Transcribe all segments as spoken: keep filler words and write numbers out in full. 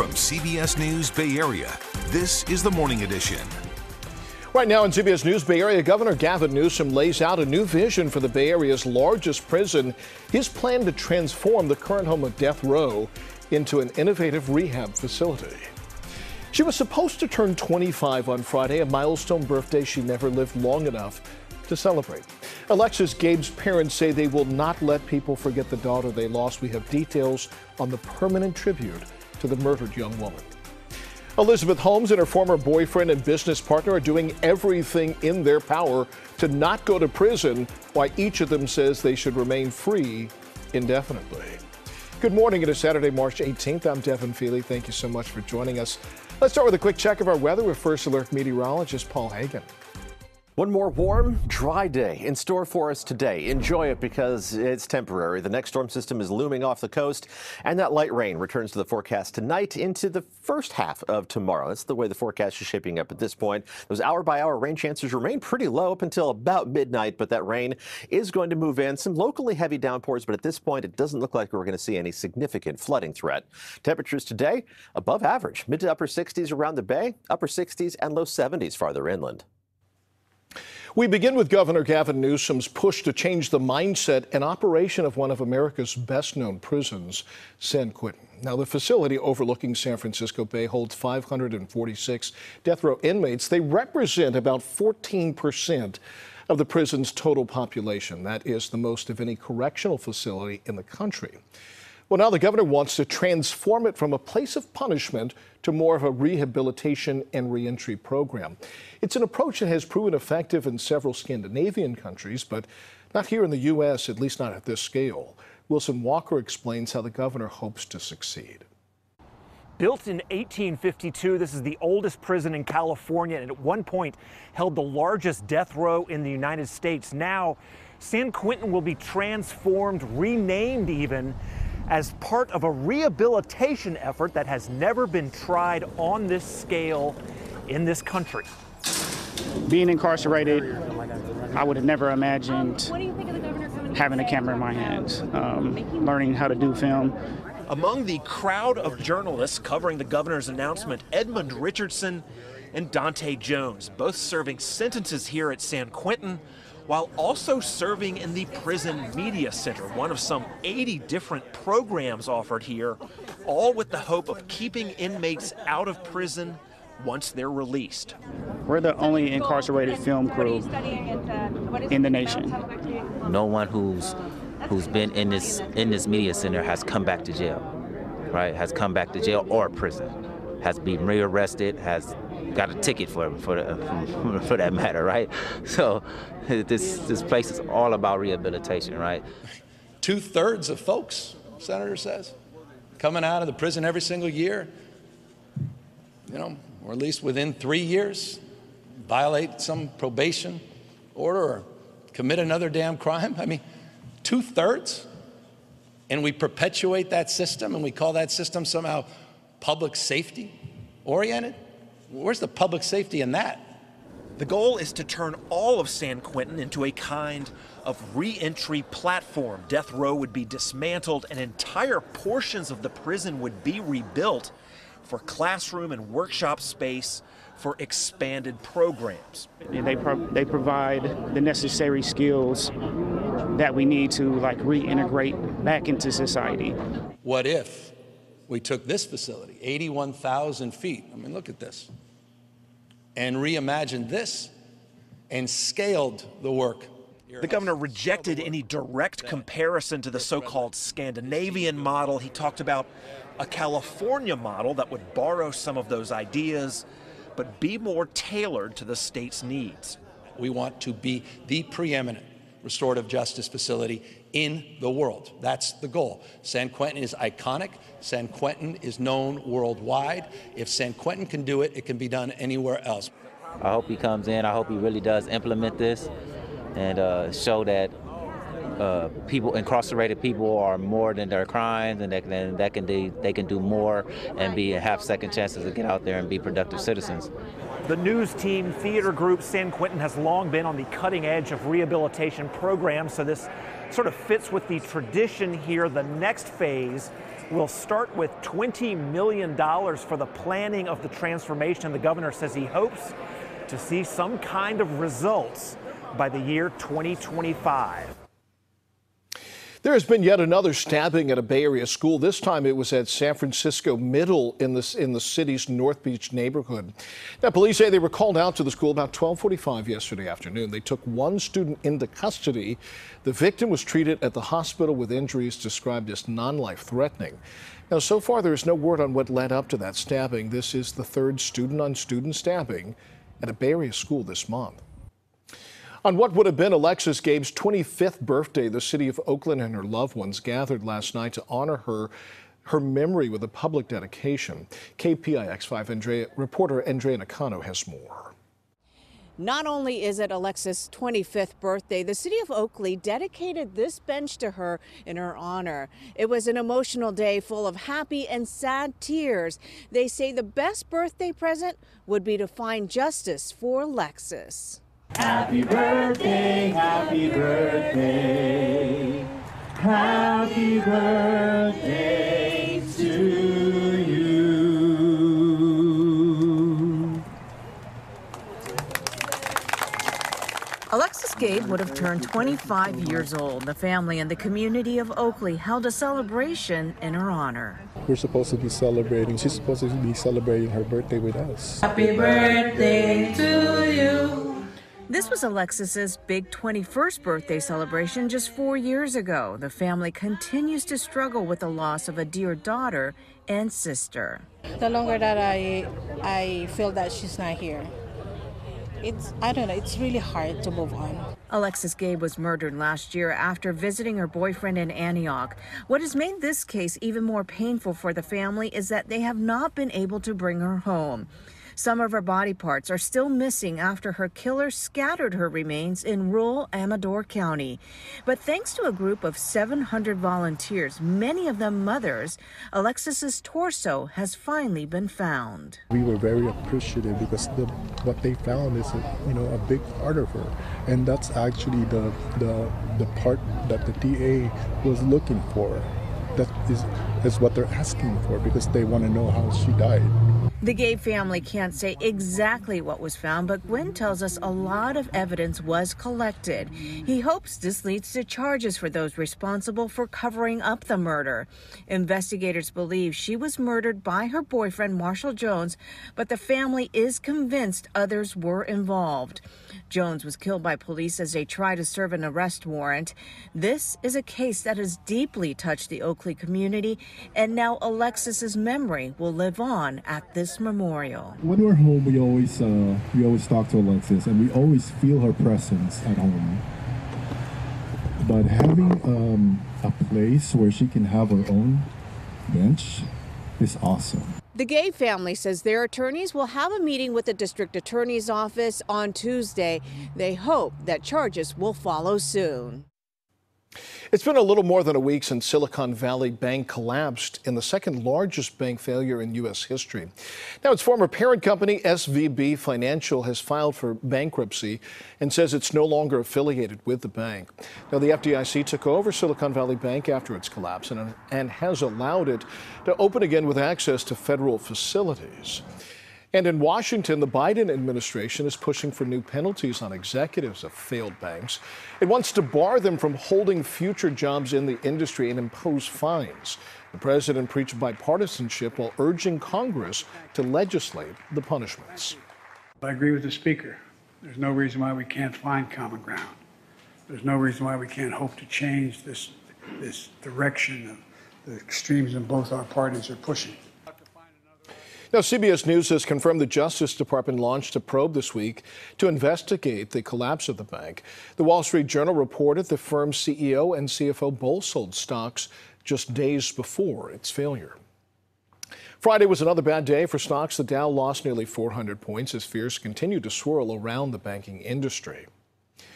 From C B S News Bay Area, this is the Morning Edition. Right now in C B S News Bay Area, Governor Gavin Newsom lays out a new vision for the Bay Area's largest prison. His plan to transform the current home of death row into an innovative rehab facility. She was supposed to turn twenty-five on Friday, a milestone birthday she never lived long enough to celebrate. Alexis Gabe's parents say they will not let people forget the daughter they lost. We have details on the permanent tribute to the murdered young woman. Elizabeth Holmes and her former boyfriend and business partner are doing everything in their power to not go to prison, while each of them says they should remain free indefinitely. Good morning. It is Saturday, March eighteenth. I'm Devin Feely. Thank you so much for joining us. Let's start with a quick check of our weather with First Alert meteorologist Paul Hagan. One more warm, dry day in store for us today. Enjoy it because it's temporary. The next storm system is looming off the coast, and that light rain returns to the forecast tonight into the first half of tomorrow. That's the way the forecast is shaping up at this point. Those hour-by-hour rain chances remain pretty low up until about midnight, but that rain is going to move in. Some locally heavy downpours, but at this point, it doesn't look like we're going to see any significant flooding threat. Temperatures today, above average. Mid to upper sixties around the bay, upper sixties and low seventies farther inland. We begin with Governor Gavin Newsom's push to change the mindset and operation of one of America's best-known prisons, San Quentin. Now, the facility overlooking San Francisco Bay holds five hundred forty-six death row inmates. They represent about fourteen percent of the prison's total population. That is the most of any correctional facility in the country. Well, now the governor wants to transform it from a place of punishment to more of a rehabilitation and reentry program. It's an approach that has proven effective in several Scandinavian countries, but not here in the U S, at least not at this scale. Wilson Walker explains how the governor hopes to succeed. Built in eighteen fifty-two, this is the oldest prison in California, and at one point held the largest death row in the United States. Now, San Quentin will be transformed, renamed even, as part of a rehabilitation effort that has never been tried on this scale in this country. Being incarcerated, I would have never imagined having a camera in my hands, um, learning how to do film. Among the crowd of journalists covering the governor's announcement, Edmund Richardson and Dante Jones, both serving sentences here at San Quentin, while also serving in the Prison Media Center, one of some eighty different programs offered here, all with the hope of keeping inmates out of prison once they're released. We're the only incarcerated film crew in the nation. No one who's who's been in this in this media center has come back to jail, right? Has come back to jail or prison, has been rearrested, has got a ticket for for the, for that matter, right? So this this place is all about rehabilitation, right? Two thirds of folks, Senator says, coming out of the prison every single year, you know, or at least within three years, violate some probation order or commit another damn crime. I mean, two thirds, and we perpetuate that system, and we call that system somehow public safety oriented. Where's the public safety in that? The goal is to turn all of San Quentin into a kind of re-entry platform. Death row would be dismantled and entire portions of the prison would be rebuilt for classroom and workshop space for expanded programs. They, pro they provide the necessary skills that we need to like reintegrate back into society. What if we took this facility, eighty-one thousand feet, I mean, look at this, and reimagined this and scaled the work? The governor rejected any direct comparison to the so-called Scandinavian model. He talked about a California model that would borrow some of those ideas, but be more tailored to the state's needs. We want to be the preeminent restorative justice facility in the world. That's the goal. San Quentin is iconic. San Quentin is known worldwide. If San Quentin can do it, it can be done anywhere else. I hope he comes in. I hope he really does implement this and uh, show that uh, people, incarcerated people, are more than their crimes, and that, and that can do, they can do more and be have second chances to get out there and be productive citizens. The news team theater group San Quentin has long been on the cutting edge of rehabilitation programs, so this sort of fits with the tradition here. The next phase will start with twenty million dollars for the planning of the transformation. The governor says he hopes to see some kind of results by the year twenty twenty-five. There has been yet another stabbing at a Bay Area school. This time it was at San Francisco Middle in the, in the city's North Beach neighborhood. Now, police say they were called out to the school about twelve forty-five yesterday afternoon. They took one student into custody. The victim was treated at the hospital with injuries described as non-life threatening. Now, so far there is no word on what led up to that stabbing. This is the third student-on-student stabbing at a Bay Area school this month. On what would have been Alexis Gabe's twenty-fifth birthday, the city of Oakland and her loved ones gathered last night to honor her her memory with a public dedication. K P I X five Andrea, reporter Andrea Nakano has more. Not only is it Alexis' twenty-fifth birthday, the city of Oakley dedicated this bench to her in her honor. It was an emotional day full of happy and sad tears. They say the best birthday present would be to find justice for Alexis. Happy birthday, happy birthday, happy birthday to you. Alexis Gabe would have turned twenty-five years old. The family and the community of Oakley held a celebration in her honor. We're supposed to be celebrating. She's supposed to be celebrating her birthday with us. Happy birthday to you. This was Alexis's big twenty-first birthday celebration just four years ago. The family continues to struggle with the loss of a dear daughter and sister. The longer that I, I feel that she's not here, it's, I don't know, it's really hard to move on. Alexis Gabe was murdered last year after visiting her boyfriend in Antioch. What has made this case even more painful for the family is that they have not been able to bring her home. Some of her body parts are still missing after her killer scattered her remains in rural Amador County. But thanks to a group of seven hundred volunteers, many of them mothers, Alexis's torso has finally been found. We were very appreciative because the, what they found is, a, you know, a big part of her, and that's actually the the the part that the D A was looking for. That is is what they're asking for because they want to know how she died. The Gabe family can't say exactly what was found, but Gwen tells us a lot of evidence was collected. He hopes this leads to charges for those responsible for covering up the murder. Investigators believe she was murdered by her boyfriend, Marshall Jones, but the family is convinced others were involved. Jones was killed by police as they try to serve an arrest warrant. This is a case that has deeply touched the Oakley community, and now Alexis's memory will live on at this memorial. When we're home, we always uh, we always talk to Alexis, and we always feel her presence at home. But having um, a place where she can have her own bench is awesome. The Gabe family says their attorneys will have a meeting with the district attorney's office on Tuesday. They hope that charges will follow soon. It's been a little more than a week since Silicon Valley Bank collapsed in the second largest bank failure in U S history. Now, its former parent company, S V B Financial, has filed for bankruptcy and says it's no longer affiliated with the bank. Now, the F D I C took over Silicon Valley Bank after its collapse and, and has allowed it to open again with access to federal facilities. And in Washington, the Biden administration is pushing for new penalties on executives of failed banks. It wants to bar them from holding future jobs in the industry and impose fines. The president preached bipartisanship while urging Congress to legislate the punishments. I agree with the Speaker. There's no reason why we can't find common ground. There's no reason why we can't hope to change this, this direction of the extremes in both our parties are pushing. Now, C B S News has confirmed the Justice Department launched a probe this week to investigate the collapse of the bank. The Wall Street Journal reported the firm's C E O and C F O both sold stocks just days before its failure. Friday was another bad day for stocks. The Dow lost nearly four hundred points as fears continued to swirl around the banking industry.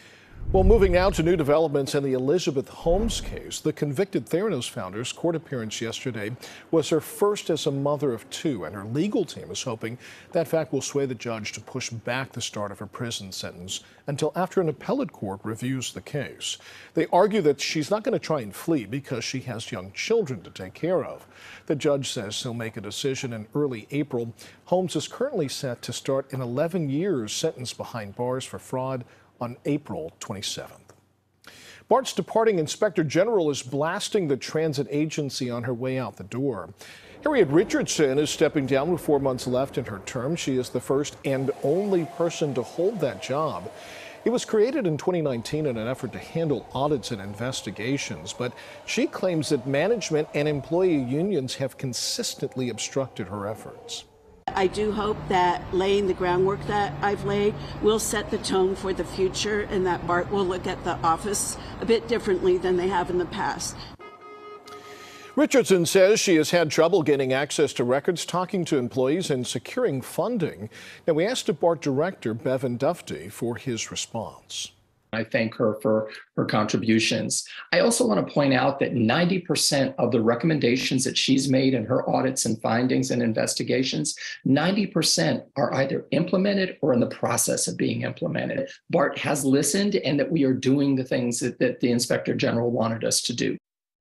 Well, moving now to new developments in the Elizabeth Holmes case. The convicted Theranos founder's court appearance yesterday was her first as a mother of two, and her legal team is hoping that fact will sway the judge to push back the start of her prison sentence until after an appellate court reviews the case. They argue that she's not going to try and flee because she has young children to take care of. The judge says he'll make a decision in early April. Holmes is currently set to start an eleven years sentence behind bars for fraud on April twenty-seventh. BART's departing inspector general is blasting the transit agency on her way out the door. Harriet Richardson is stepping down with four months left in her term. She is the first and only person to hold that job. It was created in twenty nineteen in an effort to handle audits and investigations, but she claims that management and employee unions have consistently obstructed her efforts. I do hope that laying the groundwork that I've laid will set the tone for the future, and that BART will look at the office a bit differently than they have in the past. Richardson says she has had trouble getting access to records, talking to employees, and securing funding. Now, we asked a BART director, Bevan Dufty, for his response. I thank her for her contributions. I also want to point out that ninety percent of the recommendations that she's made in her audits and findings and investigations, ninety percent are either implemented or in the process of being implemented. BART has listened, and that we are doing the things that, that the Inspector General wanted us to do.